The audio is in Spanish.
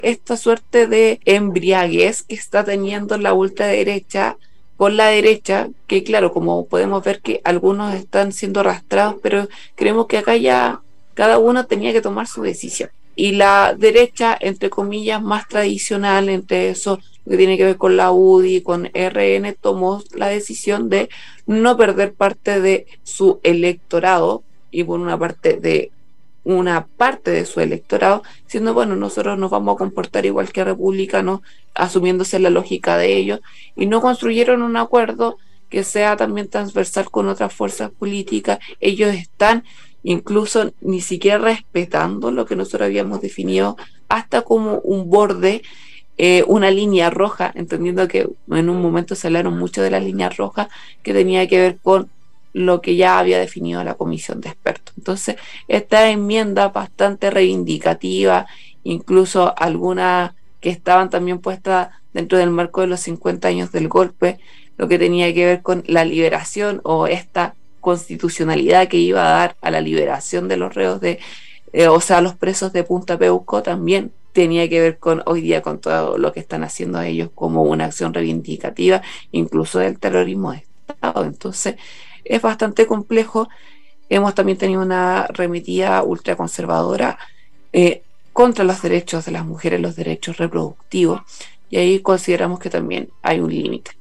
esta suerte de embriaguez que está teniendo la ultraderecha con la derecha, que claro, como podemos ver que algunos están siendo arrastrados, pero creemos que acá ya cada uno tenía que tomar su decisión. Y la derecha, entre comillas, más tradicional, entre eso que tiene que ver con la UDI, con RN, tomó la decisión de no perder parte de su electorado y por una parte de su electorado, diciendo, bueno, nosotros nos vamos a comportar igual que republicanos, asumiéndose la lógica de ellos, y no construyeron un acuerdo que sea también transversal con otras fuerzas políticas. Ellos están incluso ni siquiera respetando lo que nosotros habíamos definido hasta como un borde, una línea roja, entendiendo que en un momento se hablaron mucho de la línea roja que tenía que ver con lo que ya había definido la comisión de expertos. Entonces, esta enmienda bastante reivindicativa, incluso algunas que estaban también puestas dentro del marco de los 50 años del golpe, lo que tenía que ver con la liberación o esta constitucionalidad que iba a dar a la liberación de los reos o sea, los presos de Punta Peuco, también tenía que ver con hoy día con todo lo que están haciendo ellos como una acción reivindicativa, incluso del terrorismo de Estado. Entonces, es bastante complejo. Hemos también tenido una arremetida ultraconservadora contra los derechos de las mujeres, los derechos reproductivos, y ahí consideramos que también hay un límite.